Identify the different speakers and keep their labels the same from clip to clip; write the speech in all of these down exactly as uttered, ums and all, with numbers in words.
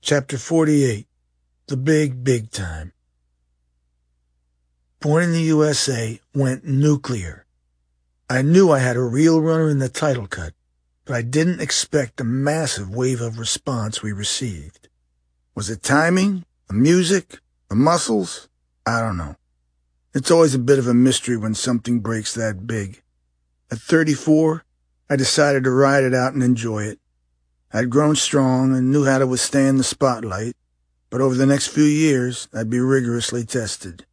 Speaker 1: Chapter forty-eight. The Big, Big Time. Born in the U S A, went nuclear. I knew I had a real runner in the title cut, but I didn't expect the massive wave of response we received. Was it timing? The music? The muscles? I don't know. It's always a bit of a mystery when something breaks that big. At thirty-four, I decided to ride it out and enjoy it. I'd grown strong and knew how to withstand the spotlight, but over the next few years, I'd be rigorously tested.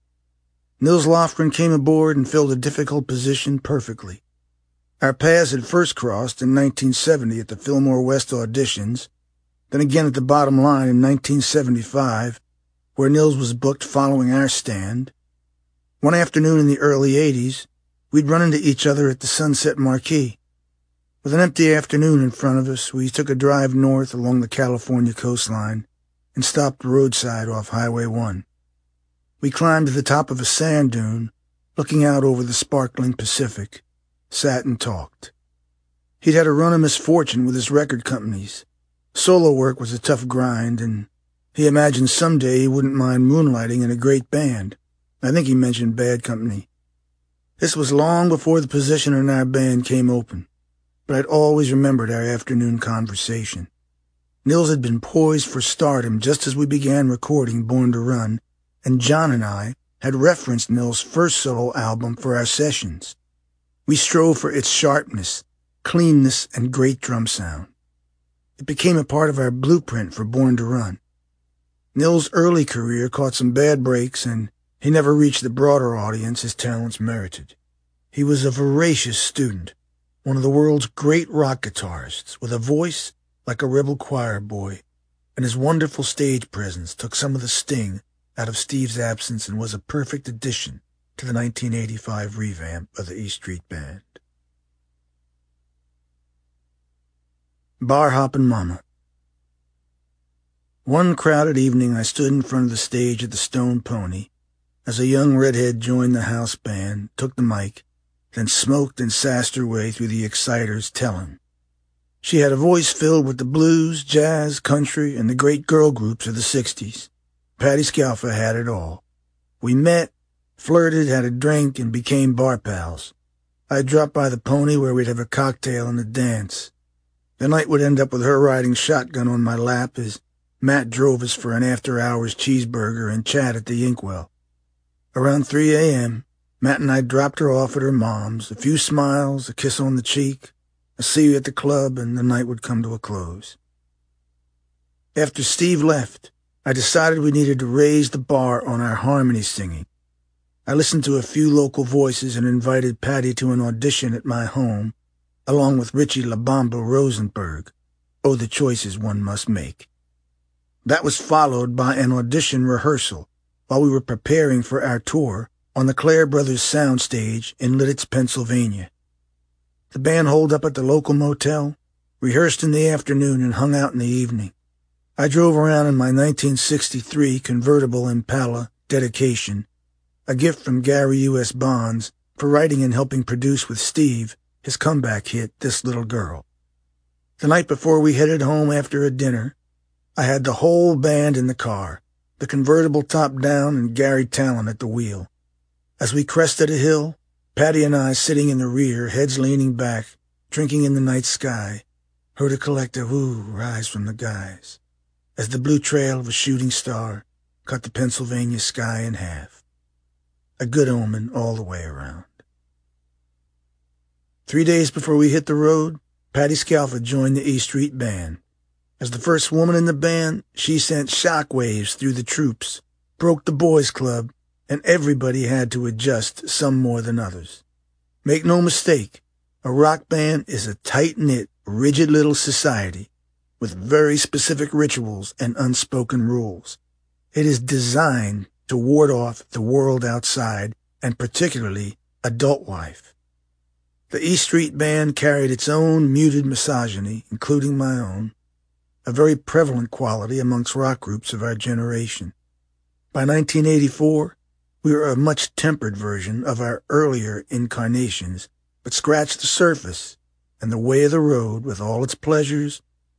Speaker 1: Nils Lofgren came aboard and filled a difficult position perfectly. Our paths had first crossed in nineteen seventy at the Fillmore West auditions, then again at the Bottom Line in nineteen seventy-five, where Nils was booked following our stand. One afternoon in the early eighties, we'd run into each other at the Sunset Marquee. With an empty afternoon in front of us, we took a drive north along the California coastline and stopped roadside off Highway one. We climbed to the top of a sand dune, looking out over the sparkling Pacific, sat and talked. He'd had a run of misfortune with his record companies. Solo work was a tough grind, and he imagined someday he wouldn't mind moonlighting in a great band. I think he mentioned Bad Company. This was long before the position in our band came open, but I'd always remembered our afternoon conversation. Nils had been poised for stardom just as we began recording Born to Run, and John and I had referenced Nils' first solo album for our sessions. We strove for its sharpness, cleanness, and great drum sound. It became a part of our blueprint for Born to Run. Nils' early career caught some bad breaks, and he never reached the broader audience his talents merited. He was a voracious student, one of the world's great rock guitarists, with a voice like a rebel choir boy, and his wonderful stage presence took some of the sting out of Steve's absence and was a perfect addition to the nineteen eighty-five revamp of the E Street Band. Bar Hoppin' Mama. One crowded evening I stood in front of the stage at the Stone Pony as a young redhead joined the house band, took the mic, then smoked and sassed her way through the exciters telling. She had a voice filled with the blues, jazz, country, and the great girl groups of the sixties. Patti Scialfa had it all. We met, flirted, had a drink, and became bar pals. I dropped by the Pony where we'd have a cocktail and a dance. The night would end up with her riding shotgun on my lap as Matt drove us for an after-hours cheeseburger and chat at the Inkwell. Around three a.m., Matt and I dropped her off at her mom's, a few smiles, a kiss on the cheek, a see you at the club, and the night would come to a close. After Steve left, I decided we needed to raise the bar on our harmony singing. I listened to a few local voices and invited Patti to an audition at my home, along with Richie La Bamba Rosenberg. Oh, the choices one must make. That was followed by an audition rehearsal while we were preparing for our tour on the Clare Brothers soundstage in Lititz, Pennsylvania. The band holed up at the local motel, rehearsed in the afternoon, and hung out in the evening. I drove around in my nineteen sixty-three convertible Impala Dedication, a gift from Gary U S Bonds for writing and helping produce with Steve his comeback hit, This Little Girl. The night before we headed home after a dinner, I had the whole band in the car, the convertible top down and Gary Tallon at the wheel. As we crested a hill, Patti and I sitting in the rear, heads leaning back, drinking in the night sky, heard a collective woo rise from the guys, as the blue trail of a shooting star cut the Pennsylvania sky in half. A good omen all the way around. Three days before we hit the road, Patti Scialfa joined the E Street Band. As the first woman in the band, she sent shockwaves through the troops, broke the boys' club, and everybody had to adjust, some more than others. Make no mistake, a rock band is a tight-knit, rigid little society with very specific rituals and unspoken rules. It is designed to ward off the world outside, and particularly adult life. The E Street Band carried its own muted misogyny, including my own, a very prevalent quality amongst rock groups of our generation. By nineteen eighty-four, we were a much tempered version of our earlier incarnations, but scratched the surface, and the way of the road, with all its pleasures,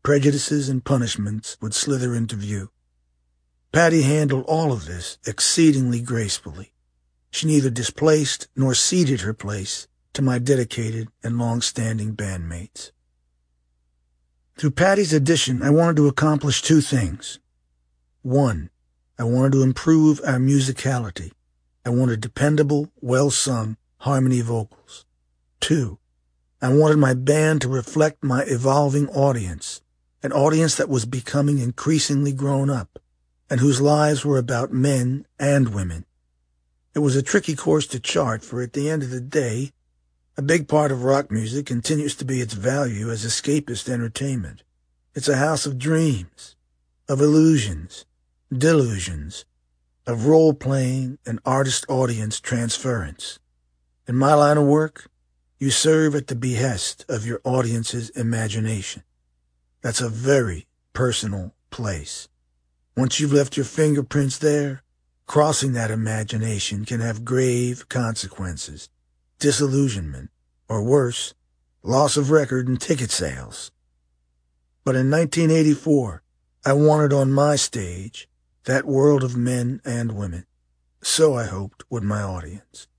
Speaker 1: prejudices and punishments would slither into view. Patty handled all of this exceedingly gracefully. She neither displaced nor ceded her place to my dedicated and long-standing bandmates. Through Patty's addition, I wanted to accomplish two things. One, I wanted to improve our musicality. I wanted dependable, well-sung harmony vocals. Two, I wanted my band to reflect my evolving audience, an audience that was becoming increasingly grown up, and whose lives were about men and women. It was a tricky course to chart, for at the end of the day, a big part of rock music continues to be its value as escapist entertainment. It's a house of dreams, of illusions, delusions, of role-playing and artist-audience transference. In my line of work, you serve at the behest of your audience's imagination. That's a very personal place. Once you've left your fingerprints there, crossing that imagination can have grave consequences, disillusionment, or worse, loss of record and ticket sales. But in nineteen eighty-four, I wanted on my stage that world of men and women. So I hoped would my audience.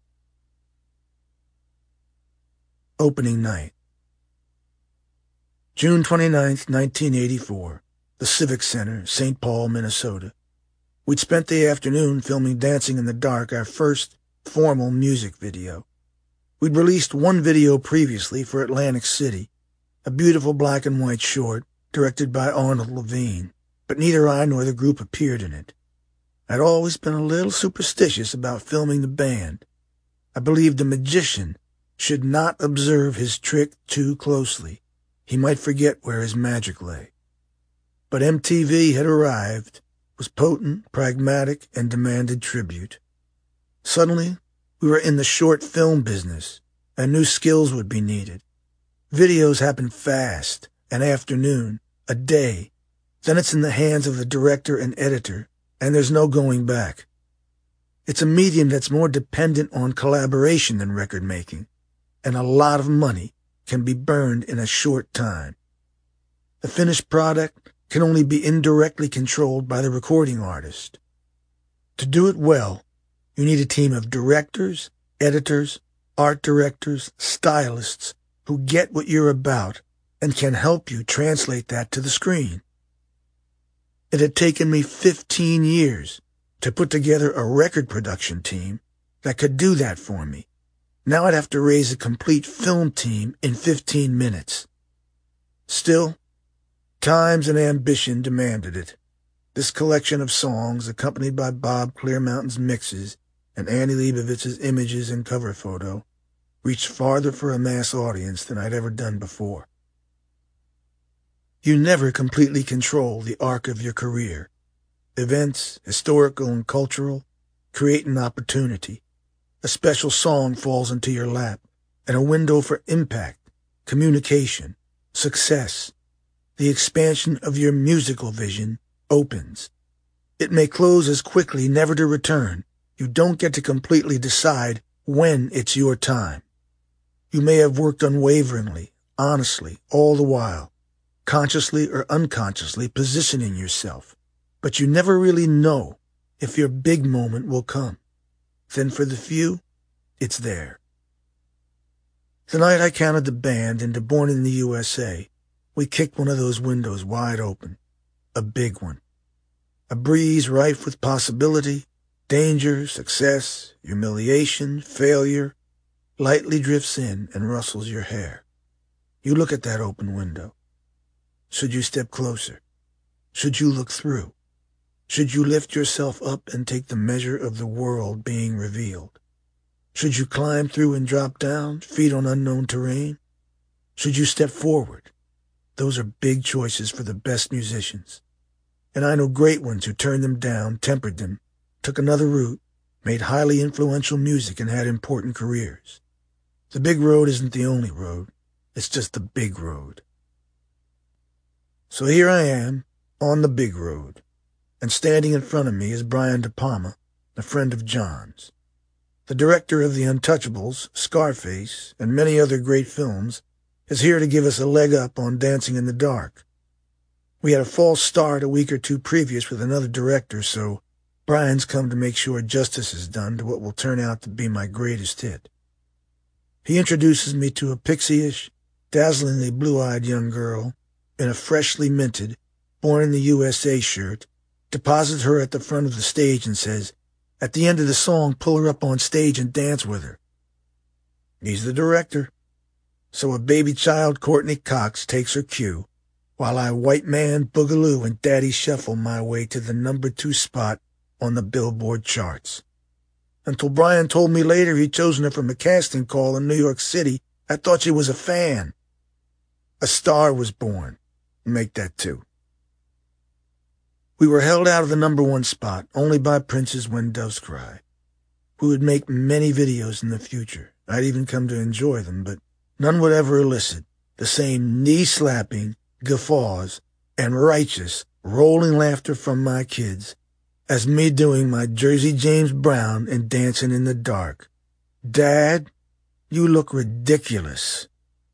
Speaker 1: Opening night. June twenty-ninth, nineteen eighty-four, the Civic Center, Saint Paul, Minnesota. We'd spent the afternoon filming Dancing in the Dark, our first formal music video. We'd released one video previously for Atlantic City, a beautiful black and white short directed by Arnold Levine, but neither I nor the group appeared in it. I'd always been a little superstitious about filming the band. I believed the magician should not observe his trick too closely. He might forget where his magic lay. But M T V had arrived, was potent, pragmatic, and demanded tribute. Suddenly, we were in the short film business, and new skills would be needed. Videos happen fast, an afternoon, a day. Then it's in the hands of the director and editor, and there's no going back. It's a medium that's more dependent on collaboration than record making, and a lot of money can be burned in a short time. The finished product can only be indirectly controlled by the recording artist. To do it well, you need a team of directors, editors, art directors, stylists who get what you're about and can help you translate that to the screen. It had taken me fifteen years to put together a record production team that could do that for me. Now I'd have to raise a complete film team in fifteen minutes. Still, times and ambition demanded it. This collection of songs, accompanied by Bob Clearmountain's mixes and Annie Leibovitz's images and cover photo, reached farther for a mass audience than I'd ever done before. You never completely control the arc of your career. Events, historical and cultural, create an opportunity. A special song falls into your lap, and a window for impact, communication, success. The expansion of your musical vision opens. It may close as quickly, never to return. You don't get to completely decide when it's your time. You may have worked unwaveringly, honestly, all the while, consciously or unconsciously positioning yourself, but you never really know if your big moment will come. Then for the few, it's there. The night I counted the band into Born in the U S A, we kicked one of those windows wide open. A big one. A breeze rife with possibility, danger, success, humiliation, failure, lightly drifts in and rustles your hair. You look at that open window. Should you step closer? Should you look through? Should you lift yourself up and take the measure of the world being revealed? Should you climb through and drop down, feet on unknown terrain? Should you step forward? Those are big choices for the best musicians. And I know great ones who turned them down, tempered them, took another route, made highly influential music and had important careers. The big road isn't the only road. It's just the big road. So here I am, on the big road, and standing in front of me is Brian De Palma, a friend of John's. The director of The Untouchables, Scarface, and many other great films is here to give us a leg up on Dancing in the Dark, We had a false start a week or two previous with another director, so Brian's come to make sure justice is done to what will turn out to be my greatest hit. He introduces me to a pixie-ish, dazzlingly blue-eyed young girl in a freshly minted, born in the U S A shirt, deposits her at the front of the stage and says, "At the end of the song, pull her up on stage and dance with her." He's the director. So a baby child Courtney Cox takes her cue, while I white man boogaloo and daddy shuffle my way to the number two spot on the Billboard charts. Until Brian told me later he'd chosen her from a casting call in New York City, I thought she was a fan. A star was born. Make that two. We were held out of the number one spot only by Prince's When Doves Cry. We would make many videos in the future. I'd even come to enjoy them, but none would ever elicit the same knee-slapping, guffaws, and righteous, rolling laughter from my kids as me doing my Jersey James Brown and Dancing in the Dark. Dad, you look ridiculous.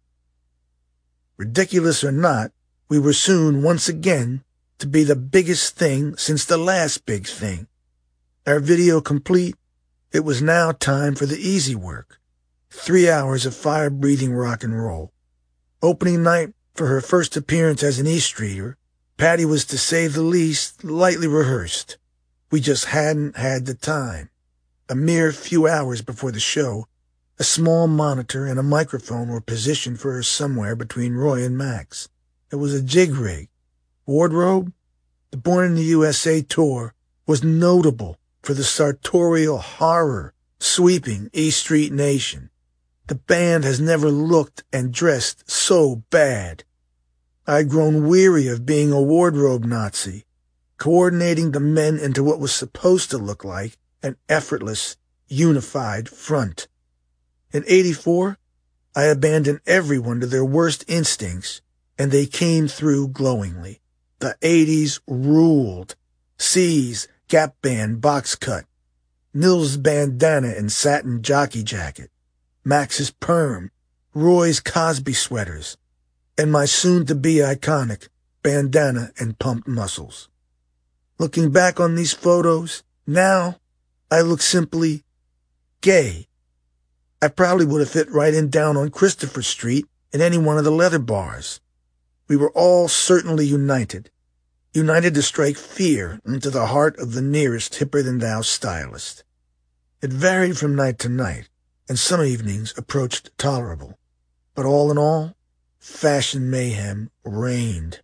Speaker 1: Ridiculous or not, we were soon once again to be the biggest thing since the last big thing. Our video complete, it was now time for the easy work. Three hours of fire-breathing rock and roll. Opening night, for her first appearance as an East Streeter, Patty was, to say the least, lightly rehearsed. We just hadn't had the time. A mere few hours before the show, a small monitor and a microphone were positioned for her somewhere between Roy and Max. It was a jig rig. Wardrobe? The Born in the U S A tour was notable for the sartorial horror sweeping E Street Nation. The band has never looked and dressed so bad. I'd grown weary of being a wardrobe Nazi, coordinating the men into what was supposed to look like an effortless, unified front. In eighty-four, I abandoned everyone to their worst instincts, and they came through glowingly. The eighties ruled. C's Gap Band box cut, Nils' bandana and satin jockey jacket, Max's perm, Roy's Cosby sweaters, and my soon-to-be iconic bandana and pumped muscles. Looking back on these photos, now I look simply gay. I probably would have fit right in down on Christopher Street in any one of the leather bars. We were all certainly united, united to strike fear into the heart of the nearest hipper-than-thou stylist. It varied from night to night, and some evenings approached tolerable. But all in all, fashion mayhem reigned.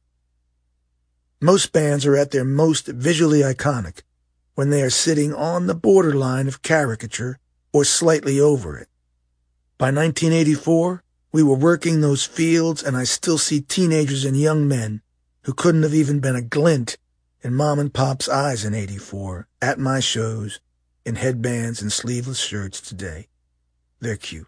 Speaker 1: Most bands are at their most visually iconic when they are sitting on the borderline of caricature or slightly over it. By nineteen eighty-four, we were working those fields, and I still see teenagers and young men who couldn't have even been a glint in Mom and Pop's eyes in eighty-four at my shows in headbands and sleeveless shirts today. They're cute.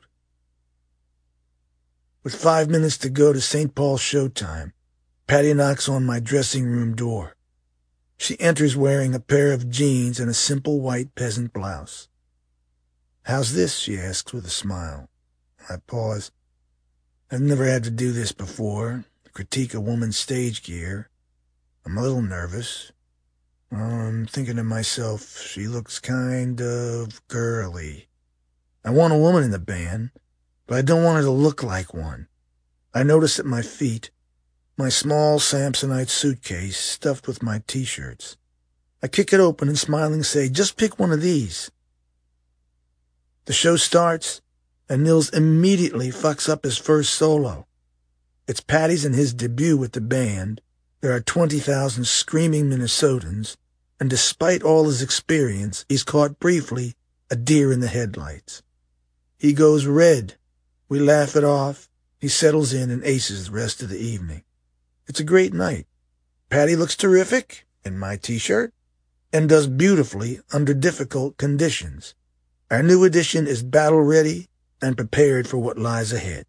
Speaker 1: With five minutes to go to Saint Paul's showtime, Patty knocks on my dressing room door. She enters wearing a pair of jeans and a simple white peasant blouse. "How's this?" she asks with a smile. I pause. I've never had to do this before, critique a woman's stage gear. I'm a little nervous. I'm thinking to myself, she looks kind of girly. I want a woman in the band, but I don't want her to look like one. I notice at my feet my small Samsonite suitcase stuffed with my T-shirts. I kick it open and smiling say, "Just pick one of these." The show starts, and Nils immediately fucks up his first solo. It's Patty's and his debut with the band. There are twenty thousand screaming Minnesotans, and despite all his experience, he's caught briefly a deer in the headlights. He goes red. We laugh it off. He settles in and aces the rest of the evening. It's a great night. Patty looks terrific in my T-shirt and does beautifully under difficult conditions. Our new edition is battle-ready and prepared for what lies ahead.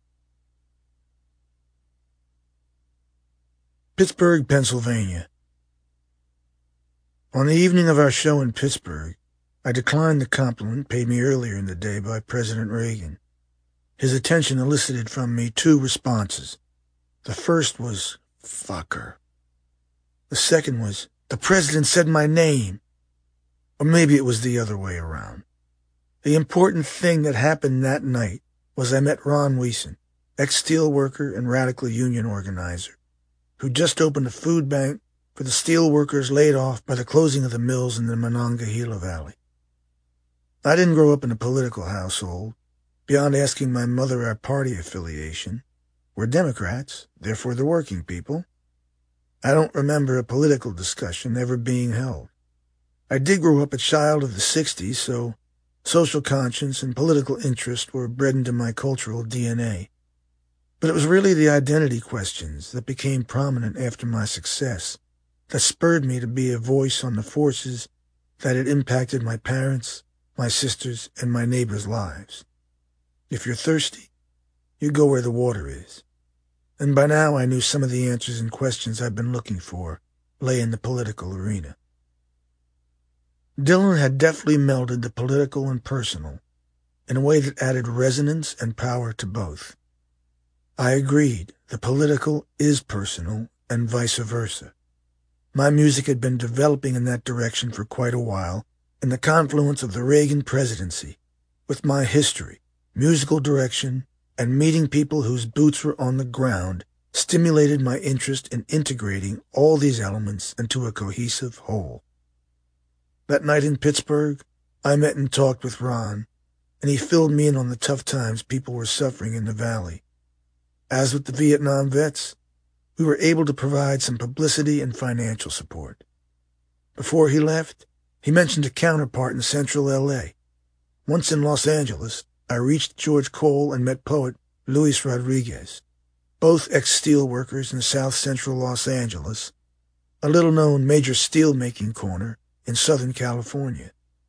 Speaker 1: Pittsburgh, Pennsylvania. On the evening of our show in Pittsburgh, I declined the compliment paid me earlier in the day by President Reagan. His attention elicited from me two responses. The first was, "Fuck her." The second was, "The president said my name." Or maybe it was the other way around. The important thing that happened that night was I met Ron Weeson, ex-steel worker and radical union organizer, who just opened a food bank for the steel workers laid off by the closing of the mills in the Monongahela Valley. I didn't grow up in a political household. Beyond asking my mother our party affiliation, we're Democrats, therefore the working people. I don't remember a political discussion ever being held. I did grow up a child of the sixties, so social conscience and political interest were bred into my cultural D N A. But it was really the identity questions that became prominent after my success that spurred me to be a voice on the forces that had impacted my parents, my sisters, and my neighbors' lives. If you're thirsty, you go where the water is. And by now I knew some of the answers and questions I'd been looking for lay in the political arena. Dylan had deftly melded the political and personal in a way that added resonance and power to both. I agreed, the political is personal and vice versa. My music had been developing in that direction for quite a while, and the confluence of the Reagan presidency, with my history, musical direction, and meeting people whose boots were on the ground, stimulated my interest in integrating all these elements into a cohesive whole. That night in Pittsburgh, I met and talked with Ron, and he filled me in on the tough times people were suffering in the valley. As with the Vietnam vets, we were able to provide some publicity and financial support. Before he left, he mentioned a counterpart in central L A. Once in Los Angeles, I reached George Cole and met poet Luis Rodriguez, both ex-steel workers in south central Los Angeles, a little-known major steel-making corner in Southern California.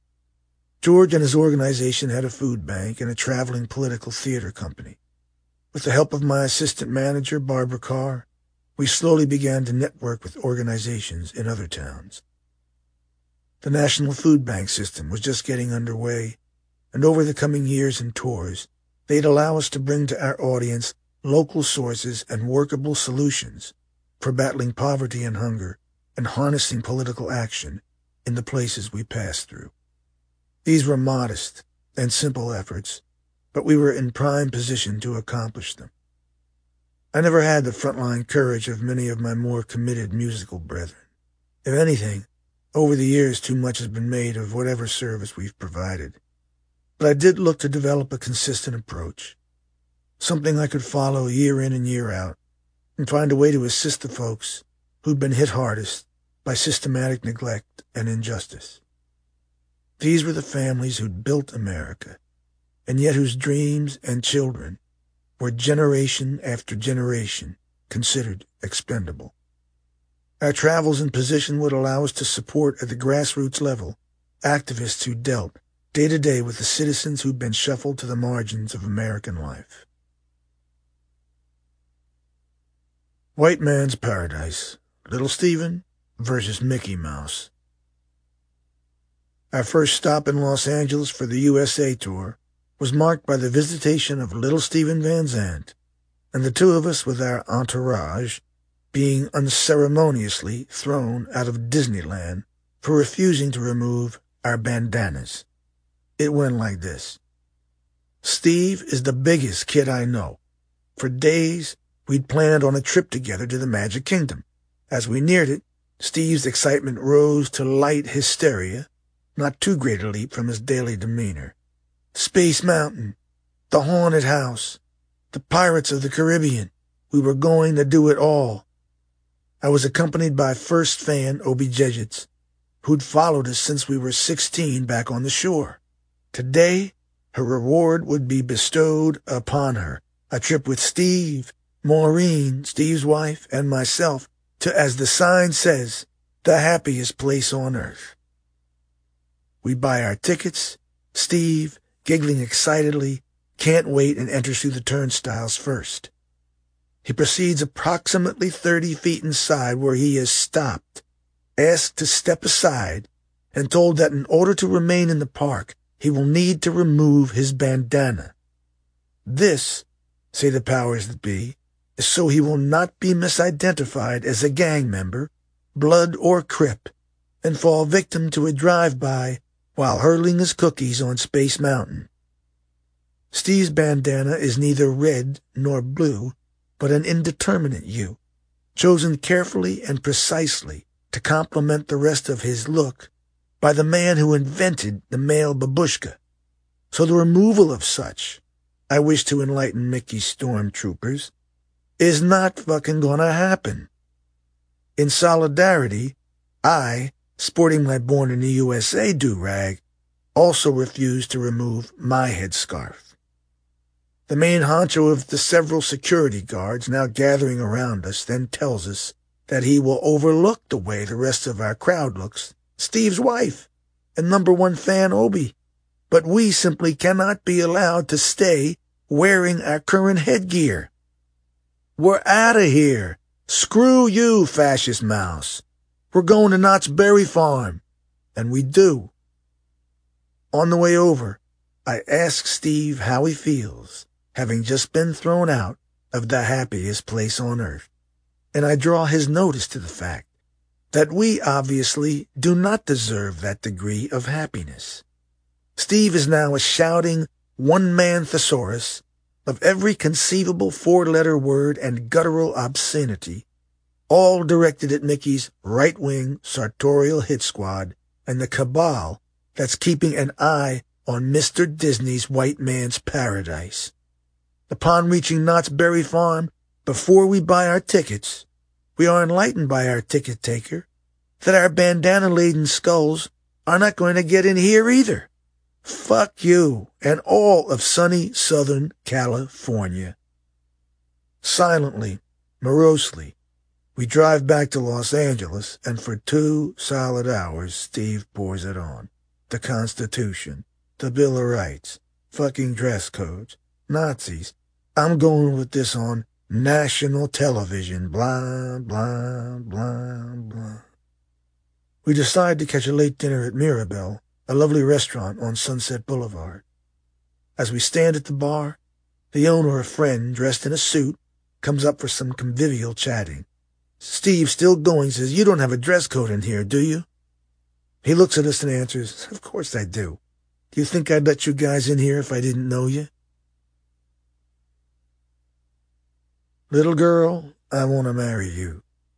Speaker 1: George and his organization had a food bank and a traveling political theater company. With the help of my assistant manager, Barbara Carr, we slowly began to network with organizations in other towns. The National Food Bank system was just getting underway, and over the coming years and tours, they'd allow us to bring to our audience local sources and workable solutions for battling poverty and hunger and harnessing political action in the places we passed through. These were modest and simple efforts, but we were in prime position to accomplish them. I never had the frontline courage of many of my more committed musical brethren. If anything, over the years too much has been made of whatever service we've provided. But I did look to develop a consistent approach, something I could follow year in and year out, and find a way to assist the folks who'd been hit hardest by systematic neglect and injustice. These were the families who'd built America, and yet whose dreams and children were generation after generation considered expendable. Our travels and position would allow us to support at the grassroots level activists who dealt day to day with the citizens who'd been shuffled to the margins of American life. White Man's Paradise, Little Steven versus Mickey Mouse. Our first stop in Los Angeles for the U S A tour was marked by the visitation of Little Steven Van Zandt, and the two of us with our entourage being unceremoniously thrown out of Disneyland for refusing to remove our bandanas. It went like this. Steve is the biggest kid I know. For days, we'd planned on a trip together to the Magic Kingdom. As we neared it, Steve's excitement rose to light hysteria, not too great a leap from his daily demeanor. Space Mountain, the Haunted House, the Pirates of the Caribbean. We were going to do it all. I was accompanied by first fan Obi Jejits, who'd followed us since we were sixteen back on the shore. Today, her reward would be bestowed upon her, a trip with Steve, Maureen, Steve's wife, and myself to, as the sign says, the happiest place on earth. We buy our tickets. Steve, giggling excitedly, can't wait and enters through the turnstiles first. He proceeds approximately thirty feet inside where he is stopped, asked to step aside, and told that in order to remain in the park, he will need to remove his bandana. This, say the powers that be, is so he will not be misidentified as a gang member blood or Crip, and fall victim to a drive-by while hurling his cookies on Space Mountain. Steve's bandana is neither red nor blue, but an indeterminate hue, chosen carefully and precisely to complement the rest of his look by the man who invented the male babushka. So the removal of such, I wish to enlighten Mickey's stormtroopers, is not fucking gonna happen. In solidarity, I, sporting my Born in the U S A do-rag, also refuse to remove my headscarf. The main honcho of the several security guards now gathering around us then tells us that he will overlook the way the rest of our crowd looks, Steve's wife, and number one fan Obi, but we simply cannot be allowed to stay wearing our current headgear. We're out of here. Screw you, fascist mouse. We're going to Knott's Berry Farm. And we do. On the way over, I ask Steve how he feels, having just been thrown out of the happiest place on earth. And I draw his notice to the fact that we obviously do not deserve that degree of happiness. Steve is now a shouting one-man thesaurus of every conceivable four-letter word and guttural obscenity, all directed at Mickey's right-wing sartorial hit squad and the cabal that's keeping an eye on Mister Disney's white man's paradise. Upon reaching Knott's Berry Farm, before we buy our tickets, we are enlightened by our ticket taker that our bandana-laden skulls are not going to get in here either. Fuck you and all of sunny Southern California. Silently, morosely, we drive back to Los Angeles, and for two solid hours Steve pours it on. The Constitution, the Bill of Rights, fucking dress codes, Nazis. I'm going with this on national television, blah, blah, blah, blah. We decide to catch a late dinner at Mirabelle, a lovely restaurant on Sunset Boulevard. As we stand at the bar, the owner, a friend dressed in a suit, comes up for some convivial chatting. Steve, still going, says, "You don't have a dress code in here, do you?" He looks at us and answers, "Of course I do. Do you think I'd let you guys in here if I didn't know you?" Little girl, I want to marry you.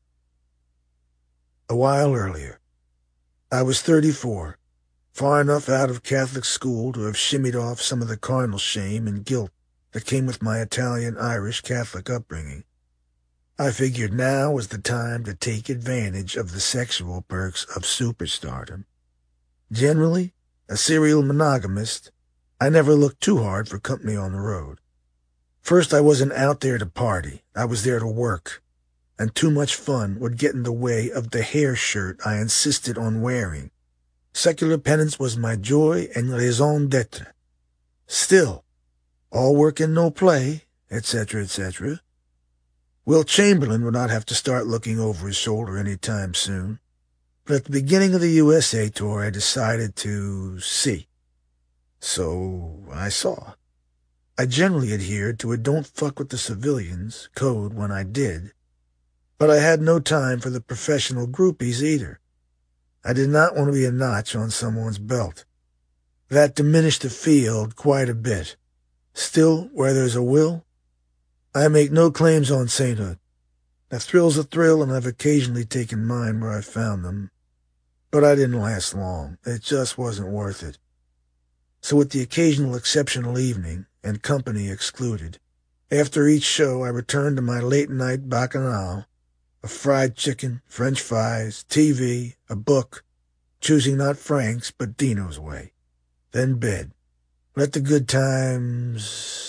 Speaker 1: A while earlier, I was thirty-four, far enough out of Catholic school to have shimmied off some of the carnal shame and guilt that came with my Italian-Irish Catholic upbringing. I figured now was the time to take advantage of the sexual perks of superstardom. Generally, a serial monogamist, I never looked too hard for company on the road. First, I wasn't out there to party. I was there to work, and too much fun would get in the way of the hair shirt I insisted on wearing. Secular penance was my joy and raison d'etre. Still, all work and no play, et cetera, et cetera. Will Chamberlain would not have to start looking over his shoulder any time soon. But at the beginning of the U S A tour, I decided to see. So I saw. I generally adhered to a don't fuck with the civilians code when I did, but I had no time for the professional groupies either. I did not want to be a notch on someone's belt. That diminished the field quite a bit. Still, where there's a will, I make no claims on sainthood. A thrill's a thrill, and I've occasionally taken mine where I found them. But I didn't last long. It just wasn't worth it. So with the occasional exceptional evening, and company excluded, after each show I returned to my late-night bacchanal of fried chicken, French fries, T V, a book, choosing not Frank's but Dino's way. Then bed. Let the good times...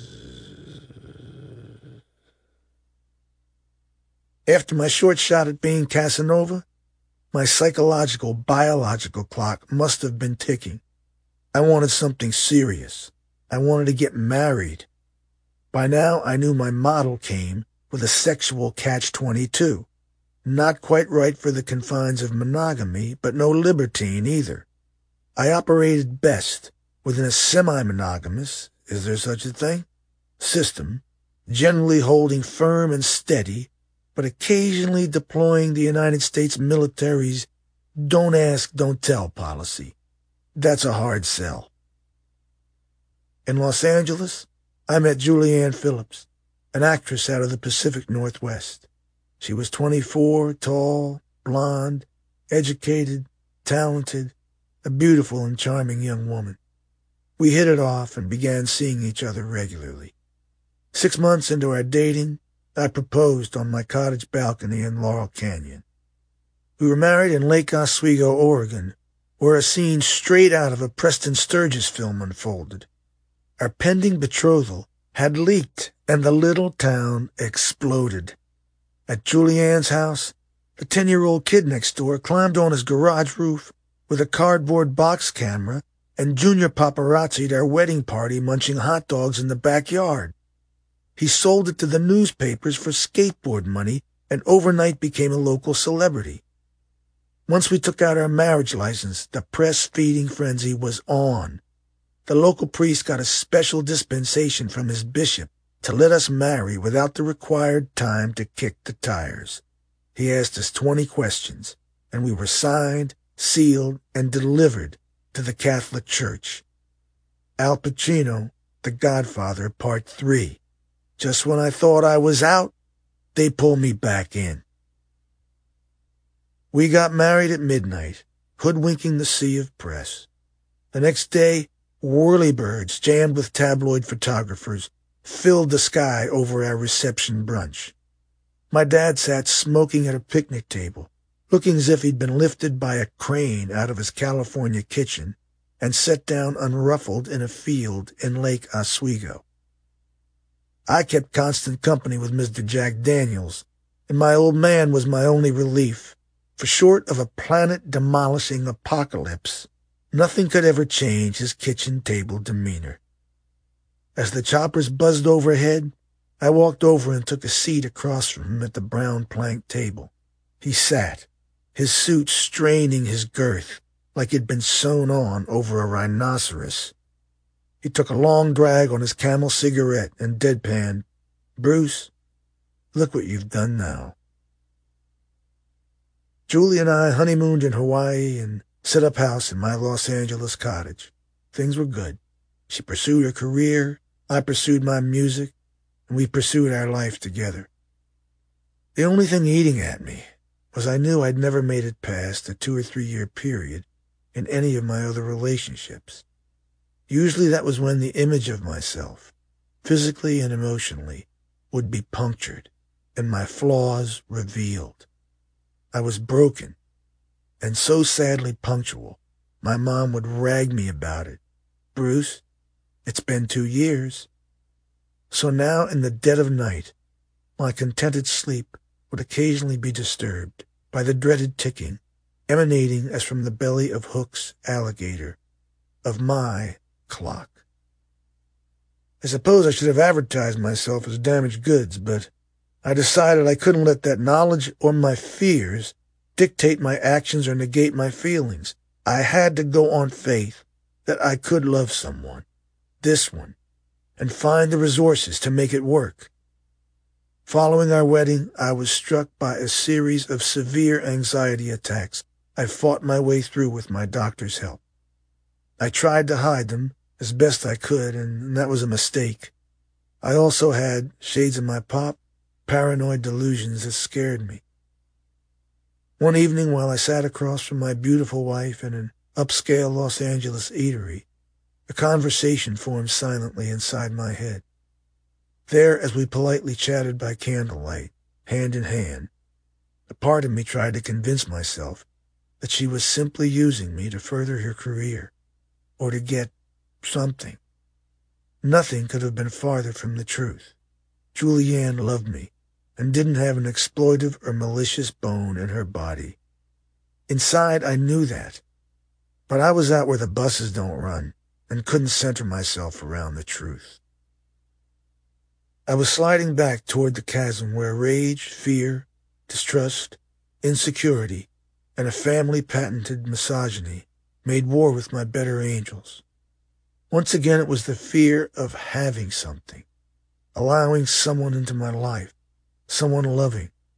Speaker 1: After my short shot at being Casanova, my psychological, biological clock must have been ticking. I wanted something serious. I wanted to get married. By now, I knew my model came with a sexual catch twenty-two. Not quite right for the confines of monogamy, but no libertine either. I operated best within a semi-monogamous, is there such a thing, system, generally holding firm and steady but occasionally deploying the United States military's don't ask, don't tell policy. That's a hard sell. In Los Angeles, I met Julianne Phillips, an actress out of the Pacific Northwest. She was twenty-four, tall, blonde, educated, talented, a beautiful and charming young woman. We hit it off and began seeing each other regularly. Six months into our dating, I proposed on my cottage balcony in Laurel Canyon. We were married in Lake Oswego, Oregon, where a scene straight out of a Preston Sturges film unfolded. Our pending betrothal had leaked, and the little town exploded. At Julianne's house, the ten-year-old kid next door climbed on his garage roof with a cardboard box camera and junior paparazzi'd our wedding party munching hot dogs in the backyard. He sold it to the newspapers for skateboard money and overnight became a local celebrity. Once we took out our marriage license, the press feeding frenzy was on. The local priest got a special dispensation from his bishop to let us marry without the required time to kick the tires. He asked us twenty questions, and we were signed, sealed, and delivered to the Catholic Church. Al Pacino, The Godfather, Part three. Just when I thought I was out, they pulled me back in. We got married at midnight, hoodwinking the sea of press. The next day, whirlybirds jammed with tabloid photographers filled the sky over our reception brunch. My dad sat smoking at a picnic table, looking as if he'd been lifted by a crane out of his California kitchen and set down unruffled in a field in Lake Oswego. I kept constant company with Mister Jack Daniels, and my old man was my only relief. For short of a planet-demolishing apocalypse, nothing could ever change his kitchen table demeanor. As the choppers buzzed overhead, I walked over and took a seat across from him at the brown plank table. He sat, his suit straining his girth like it'd been sewn on over a rhinoceros. He took a long drag on his Camel cigarette and deadpanned, "Bruce, look what you've done now." Julie and I honeymooned in Hawaii and set up house in my Los Angeles cottage. Things were good. She pursued her career, I pursued my music, and we pursued our life together. The only thing eating at me was I knew I'd never made it past a two or three year period in any of my other relationships. Usually that was when the image of myself, physically and emotionally, would be punctured and my flaws revealed. I was broken and so sadly punctual, my mom would rag me about it. "Bruce, it's been two years." So now in the dead of night, my contented sleep would occasionally be disturbed by the dreaded ticking, emanating as from the belly of Hook's alligator, of my clock. I suppose I should have advertised myself as damaged goods, but I decided I couldn't let that knowledge or my fears dictate my actions or negate my feelings. I had to go on faith that I could love someone, this one, and find the resources to make it work. Following our wedding, I was struck by a series of severe anxiety attacks I fought my way through with my doctor's help. I tried to hide them as best I could, and that was a mistake. I also had, shades of my pop, paranoid delusions that scared me. One evening while I sat across from my beautiful wife in an upscale Los Angeles eatery, a conversation formed silently inside my head. There, as we politely chatted by candlelight, hand in hand, a part of me tried to convince myself that she was simply using me to further her career, or to get something. Nothing could have been farther from the truth. Julianne loved me, and didn't have an exploitive or malicious bone in her body. Inside, I knew that, but I was out where the buses don't run, and couldn't center myself around the truth. I was sliding back toward the chasm where rage, fear, distrust, insecurity, and a family-patented misogyny made war with my better angels. Once again it was the fear of having something, allowing someone into my life, someone loving,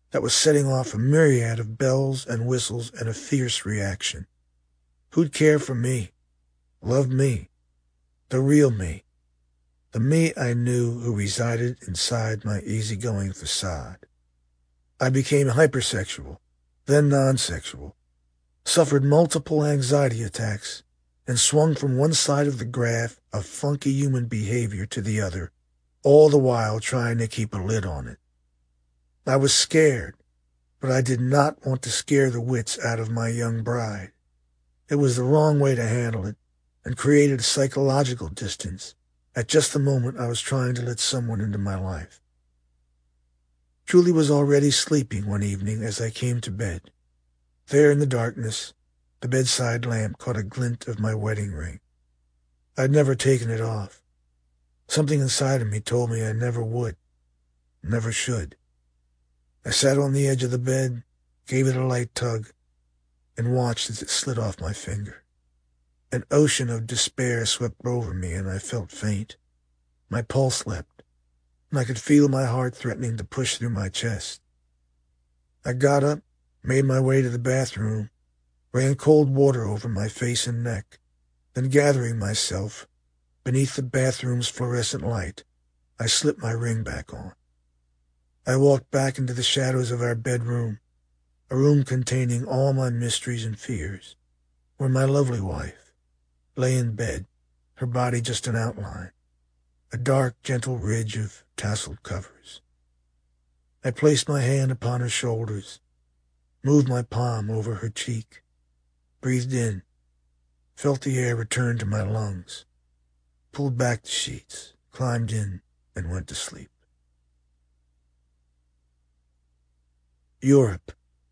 Speaker 1: that was setting off a myriad of bells and whistles and a fierce reaction. Who'd care for me, love me, the real me, the me I knew who resided inside my easygoing facade? I became hypersexual, then non-sexual, suffered multiple anxiety attacks, and swung from one side of the graph of funky human behavior to the other, all the while trying to keep a lid on it. I was scared, but I did not want to scare the wits out of my young bride. It was the wrong way to handle it, and created a psychological distance at just the moment I was trying to let someone into my life. Julie was already sleeping one evening as I came to bed. There in the darkness, the bedside lamp caught a glint of my wedding ring. I'd never taken it off. Something inside of me told me I never would, never should. I sat on the edge of the bed, gave it a light tug, and watched as it slid off my finger. An ocean of despair swept over me, and I felt faint. My pulse leapt, and I could feel my heart threatening to push through my chest. I got up, made my way to the bathroom, ran cold water over my face and neck, then gathering myself beneath the bathroom's fluorescent light, I slipped my ring back on. I walked back into the shadows of our bedroom, a room containing all my mysteries and fears, where my lovely wife lay in bed, her body just an outline, a dark, gentle ridge of tasseled covers. I placed my hand upon her shoulders, moved my palm over her cheek, breathed in, felt the air return to my lungs, pulled back the sheets, climbed in, and went to sleep. Europe.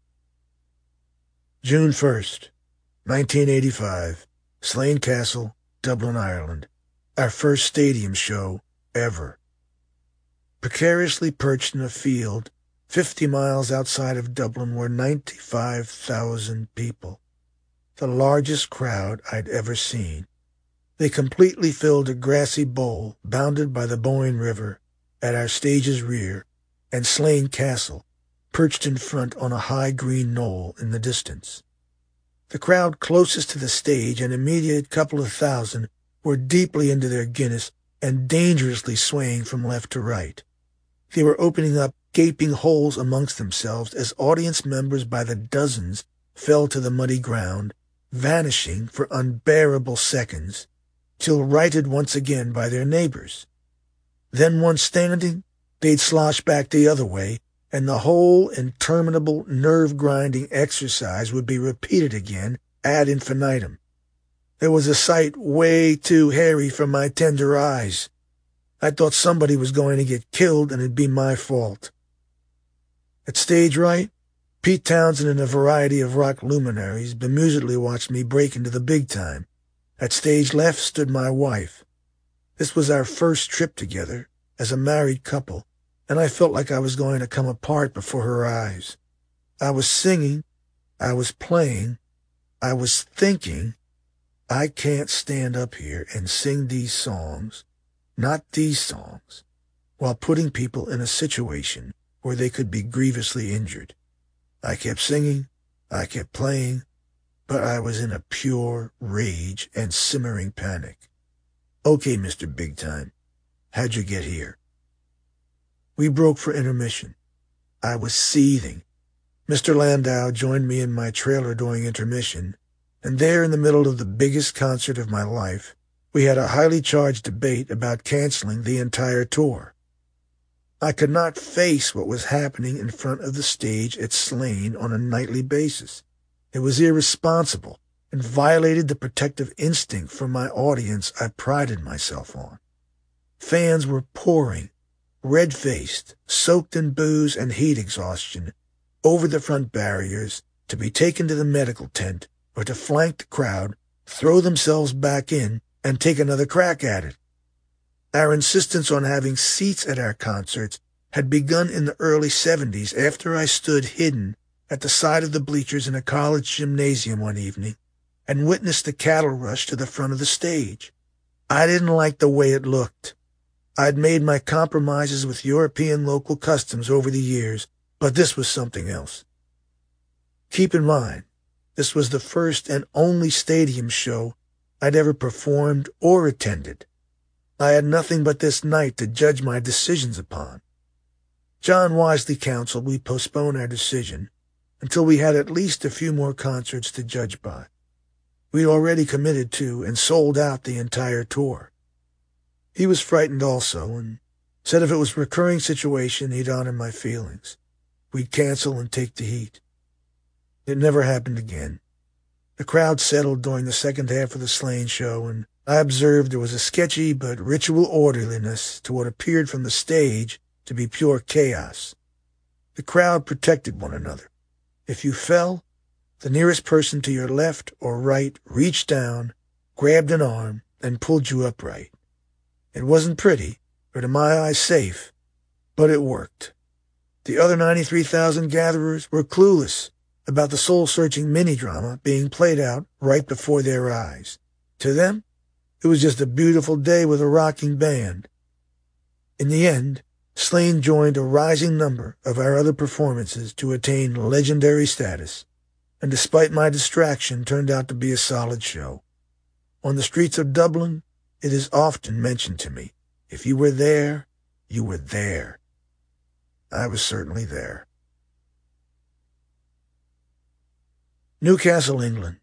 Speaker 1: June first, nineteen eighty-five, Slane Castle, Dublin, Ireland. Our first stadium show ever. Precariously perched in a field fifty miles outside of Dublin were ninety-five thousand people, the largest crowd I'd ever seen. They completely filled a grassy bowl bounded by the Boyne River at our stage's rear, and Slane Castle, perched in front on a high green knoll in the distance. The crowd closest to the stage, an immediate couple of thousand, were deeply into their Guinness and dangerously swaying from left to right. They were opening up gaping holes amongst themselves as audience members by the dozens fell to the muddy ground, vanishing for unbearable seconds, till righted once again by their neighbors. Then once standing, they'd slosh back the other way, and the whole interminable nerve-grinding exercise would be repeated again ad infinitum. It was a sight way too hairy for my tender eyes. I thought somebody was going to get killed and it'd be my fault. At stage right, Pete Townsend and a variety of rock luminaries bemusedly watched me break into the big time. At stage left stood my wife. This was our first trip together as a married couple, and I felt like I was going to come apart before her eyes. I was singing, I was playing, I was thinking, I can't stand up here and sing these songs, not these songs, while putting people in a situation where they could be grievously injured. I kept singing, I kept playing, but I was in a pure rage and simmering panic. Okay, Mister Big Time, how'd you get here? We broke for intermission. I was seething. Mister Landau joined me in my trailer during intermission, and there in the middle of the biggest concert of my life, we had a highly charged debate about canceling the entire tour. I could not face what was happening in front of the stage at Slane on a nightly basis. It was irresponsible and violated the protective instinct for my audience I prided myself on. Fans were pouring, red-faced, soaked in booze and heat exhaustion, over the front barriers to be taken to the medical tent or to flank the crowd, throw themselves back in, and take another crack at it. Our insistence on having seats at our concerts had begun in the early seventies after I stood hidden at the side of the bleachers in a college gymnasium one evening and witnessed the cattle rush to the front of the stage. I didn't like the way it looked. I'd made my compromises with European local customs over the years, But this was something else. Keep in mind, this was the first and only stadium show I'd ever performed or attended. I had nothing but this night to judge my decisions upon. John wisely counseled we postpone our decision until we had at least a few more concerts to judge by. We'd already committed to and sold out the entire tour. He was frightened also and said if it was a recurring situation, he'd honor my feelings. We'd cancel and take the heat. It never happened again. The crowd settled during the second half of the Slain show, and I observed there was a sketchy but ritual orderliness to what appeared from the stage to be pure chaos. The crowd protected one another. If you fell, the nearest person to your left or right reached down, grabbed an arm, and pulled you upright. It wasn't pretty, or to my eyes safe, but it worked. The other ninety-three thousand gatherers were clueless about the soul-searching mini-drama being played out right before their eyes. To them, it was just a beautiful day with a rocking band. In the end, Slain joined a rising number of our other performances to attain legendary status, and despite my distraction, turned out to be a solid show. On the streets of Dublin, it is often mentioned to me, if you were there, you were there. I was certainly there. Newcastle, England.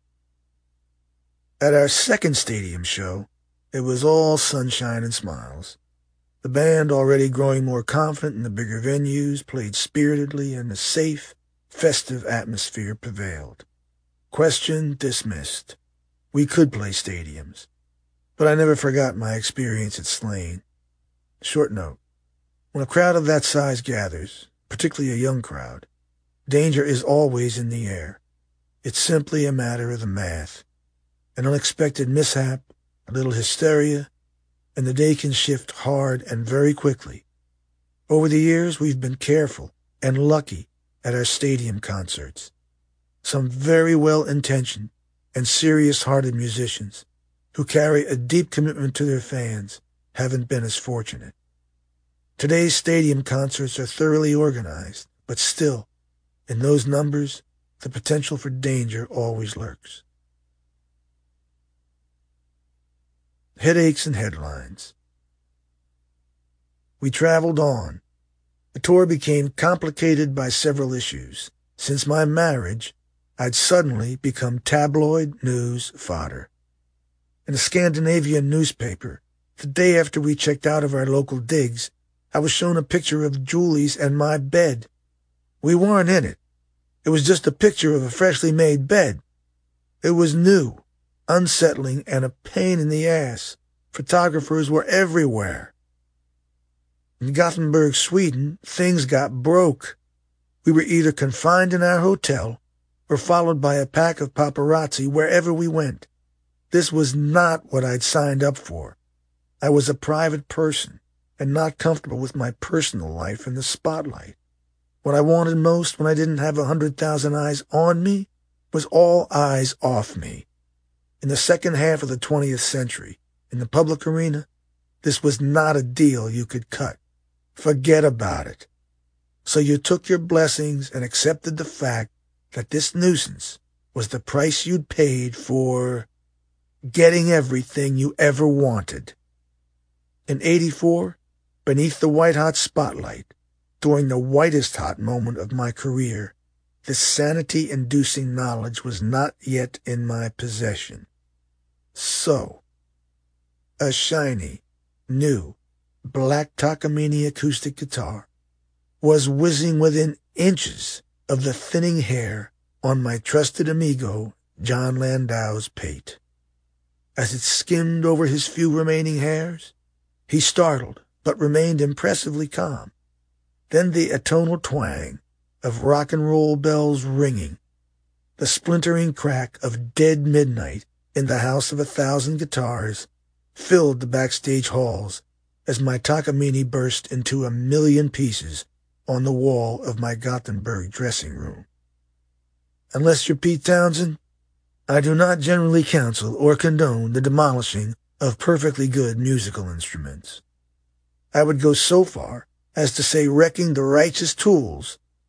Speaker 1: At our second stadium show, it was all sunshine and smiles. The band, already growing more confident in the bigger venues, played spiritedly, and a safe, festive atmosphere prevailed. Question dismissed. We could play stadiums. But I never forgot my experience at Slain. Short note. When a crowd of that size gathers, particularly a young crowd, danger is always in the air. It's simply a matter of the math. An unexpected mishap, a little hysteria, and the day can shift hard and very quickly. Over the years, we've been careful and lucky at our stadium concerts. Some very well-intentioned and serious-hearted musicians who carry a deep commitment to their fans haven't been as fortunate. Today's stadium concerts are thoroughly organized, but still, in those numbers, the potential for danger always lurks. Headaches and headlines. We traveled on. The tour became complicated by several issues. Since my marriage, I'd suddenly become tabloid news fodder. In a Scandinavian newspaper, the day after we checked out of our local digs, I was shown a picture of Julie's and my bed. We weren't in it. It was just a picture of a freshly made bed. It was new, unsettling, and a pain in the ass. Photographers were everywhere. In Gothenburg, Sweden, things got broke. We were either confined in our hotel or followed by a pack of paparazzi wherever we went. This was not what I'd signed up for. I was a private person and not comfortable with my personal life in the spotlight. What I wanted most when I didn't have a hundred thousand eyes on me was all eyes off me. In the second half of the twentieth century, in the public arena, this was not a deal you could cut. Forget about it. So you took your blessings and accepted the fact that this nuisance was the price you'd paid for getting everything you ever wanted. In eighty-four, beneath the white-hot spotlight, during the whitest hot moment of my career, this sanity-inducing knowledge was not yet in my possession. So, a shiny, new, black Takamine acoustic guitar was whizzing within inches of the thinning hair on my trusted amigo John Landau's pate. As it skimmed over his few remaining hairs, he startled but remained impressively calm. Then the atonal twang of rock and roll bells ringing, the splintering crack of dead midnight in the house of a thousand guitars filled the backstage halls as my Takamine burst into a million pieces on the wall of my Gothenburg dressing room. Unless you're Pete Townsend, I do not generally counsel or condone the demolishing of perfectly good musical instruments. I would go so far as to say wrecking the righteous tools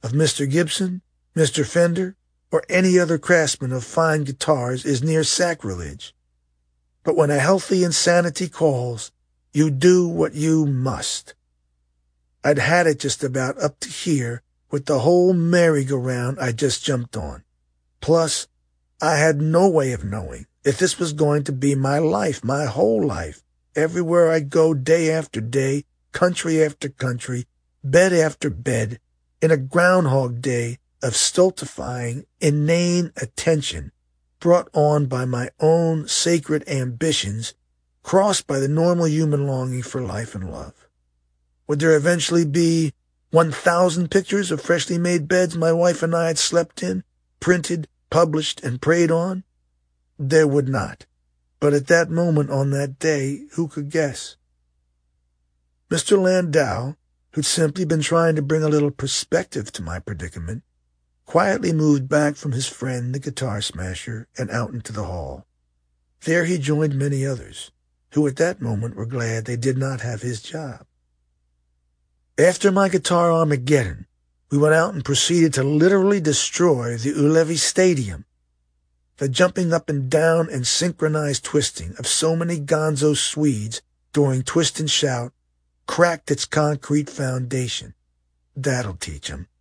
Speaker 1: of Mister Gibson, Mister Fender, or any other craftsman of fine guitars is near sacrilege. But when a healthy insanity calls, you do what you must. I'd had it just about up to here with the whole merry-go-round I just jumped on. Plus, I had no way of knowing if this was going to be my life, my whole life, everywhere I'd go day after day, country after country, bed after bed, in a Groundhog Day of stultifying, inane attention brought on by my own sacred ambitions, crossed by the normal human longing for life and love. Would there eventually be one thousand pictures of freshly made beds my wife and I had slept in, printed, published, and preyed on? There would not. But at that moment on that day, who could guess? Mister Landau, who'd simply been trying to bring a little perspective to my predicament, quietly moved back from his friend the guitar smasher and out into the hall. There he joined many others, who at that moment were glad they did not have his job. After my guitar Armageddon, we went out and proceeded to literally destroy the Ullevi Stadium. The jumping up and down and synchronized twisting of so many gonzo Swedes during Twist and Shout cracked its concrete foundation. That'll teach 'em.